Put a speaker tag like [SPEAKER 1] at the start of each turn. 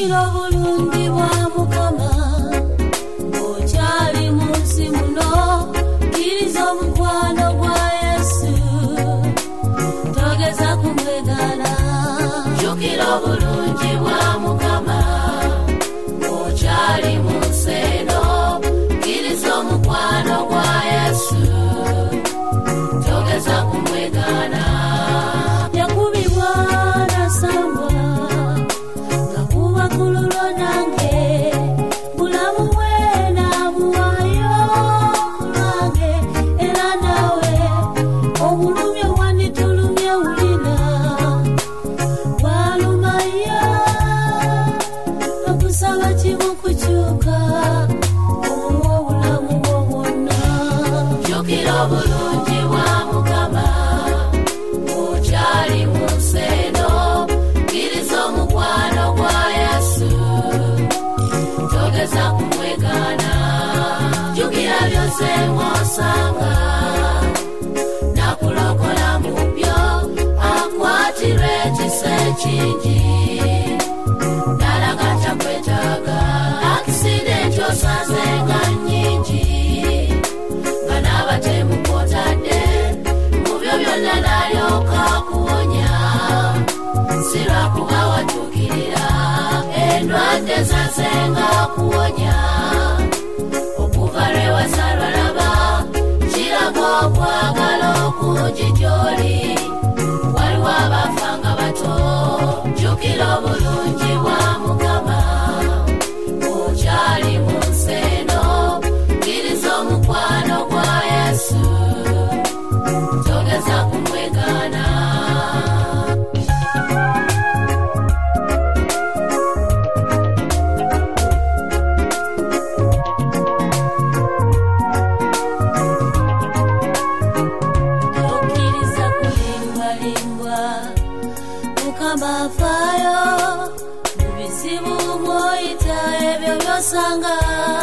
[SPEAKER 1] Jukira obulungi bwa Mukama ng'okyali mu nsi muno, kkiriza omukwano gwa Yesu, togeza kumwegala. Jukira obulungi bwa Mukama ng'okyali mu nsi eno, kkiriza omukwano gwa Yesu, togeza kumwegala. Yakubibwa nasambwa ngakuba kululo nange, bulamu bwe nabuwayo lwange, era nawe obulumye wanditulumye wulira walumaya. Nakusaba kimu kukyuka omuwa obulamu bwo bwonna. Jukira obulungi bwa Mukama ng'okyali mu nsi eno, kkiriza omukwano gwa Yesu, togeza kumwegana. Jukira byose ng'osanga nakulokola mu byo, akwatirwe ekisa ekingi, ddala nga takwetaaga. Akisidenti osaze nga nnyingi, nga n'abatemu kwotadde, mu byo byonna n'alyoka kuwonya, si lwakuba watuukirira. Endwadde zaze nga kuwonya, okuva lwe wasalwa laba, kiraga okwagala okungi gy'oli, waliwo abafa nga bato. Jukira obulungi bwa Mukama ng'okyali mu nsi eno, kkiriza omukwano gwa Yesu, togeza kumwegana. Okkiriza kulimbwalimbwa, Mukama afaayo mu bizibu mw'oyita, ebyo by'osanga